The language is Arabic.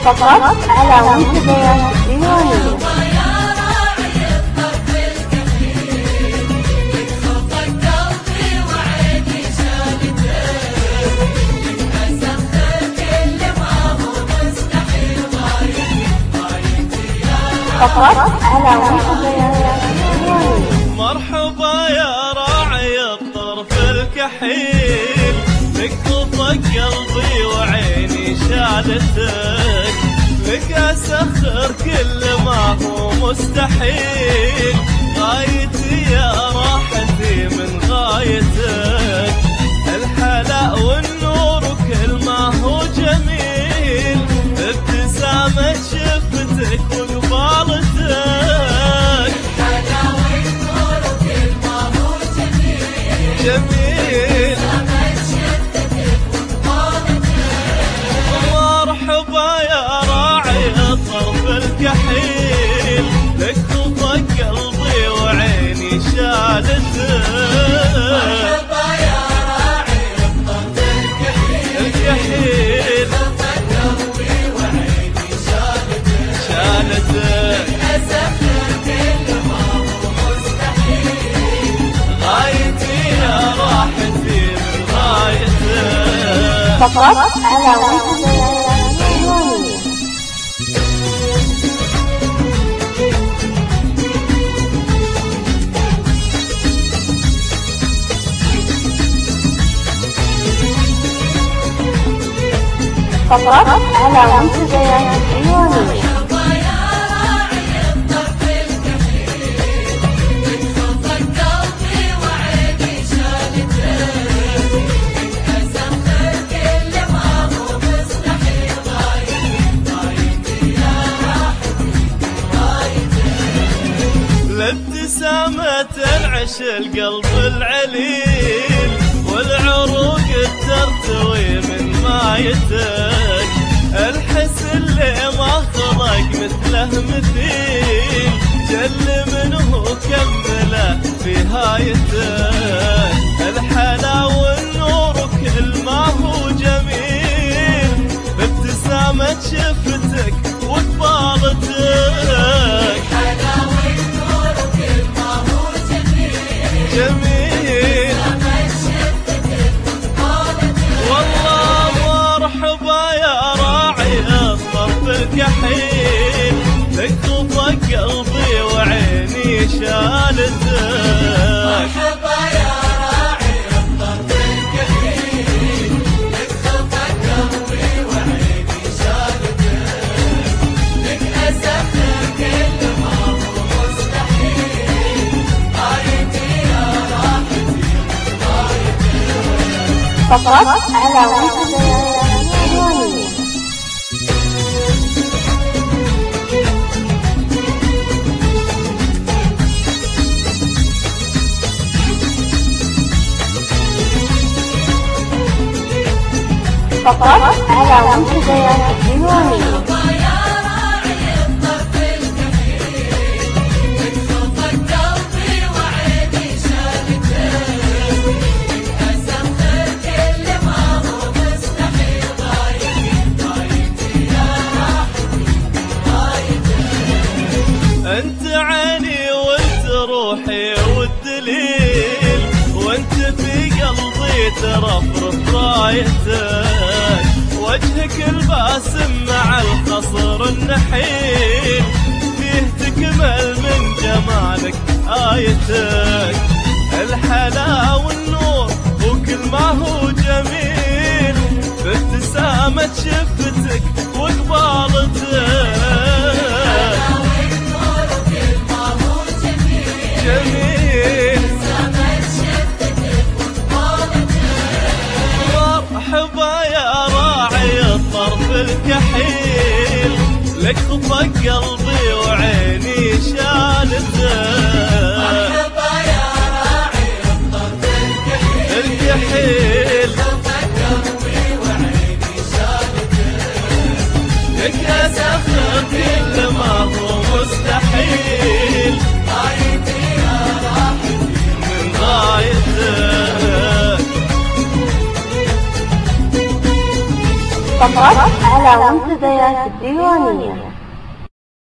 فقط على منتديات ديوانية. فقط على منتديات ديوانية. مرحبا يا راعي الطرف الكحيل، لك طفق قلبي وعيني شالتك، لك اسخر كل ما هو مستحيل، غايتي يا راحتي من غايتك، الحلا والنور وكل ما هو جميل، ابتسامة شفتك وقبالتك، الحلا والنور وكل ما هو جميل جميل، ابتسامة شفتك وقبالتك. مرحبا يا راعي الطرف الكحيل، لك طفق قلبي وعيني شالتك، مرحبا يا راعي الطرف الكحيل، طفق قلبي وعيني شالتك، أسفر كل ما هو مستحيل، غايتي يا راحتي من غايتك. فقط على منتديات ديوانية. فقط على منتديات ديوانية. لابتسامة تنعش القلب العليل، والعروق ترتوي من مايتك، الحس اللي ما خلق مثله مثيل، جل منه كمله في هايتك، الحلا والنور كل ما هو جميل، بابتسامة شفتك وقبالتك، جميل، والله مرحبا يا راعي الطرف الكحيل، لك طفق قلبي وعيني شالتك، مرحبا يا راعي الطرف الكحيل، لك طفق قلبي وعيني شالتك، لك اسفر كل ما هو مستحيل، فقط على منتديات ديوانية. فقط على منتديات ديوانية. انت عيني وانت روحي والدليل، وانت في قلبي ترفرف رايتك، وجهك الباسم مع القصر النحيل، فيه تكمل من جمالك آيتك، الحلا والنور وكل ما هو جميل، بابتسامة شفتك وقبالتك، جميل، مرحبا يا راعي الطرف الكحيل، لك طفق قلبي وعيني شالتك، مرحبا يا راعي الطرف الكحيل، طفق قلبي وعيني شالتك، لك اسفر كل ما هو مستحيل، غايتي يا راحتي من غايتك. فقط على منتديات الديوانية.